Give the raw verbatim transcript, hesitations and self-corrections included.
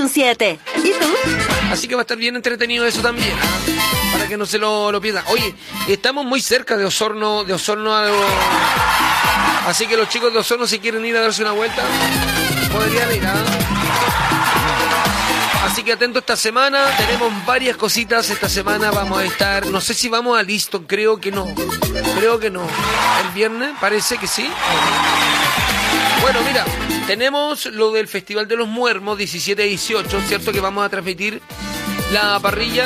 un siete. ¿Y tú? Así que va a estar bien entretenido eso también, ¿eh? Para que no se lo, lo pierdan. Oye, estamos muy cerca de Osorno, de Osorno a... Así que los chicos de Osorno, si quieren ir a darse una vuelta, podrían ir, ¿eh? Así que atento esta semana, tenemos varias cositas esta semana, vamos a estar, no sé si vamos a Listo, creo que no, creo que no, el viernes parece que sí. Bueno, mira, tenemos lo del Festival de los Muermos, diecisiete a dieciocho, cierto que vamos a transmitir la parrilla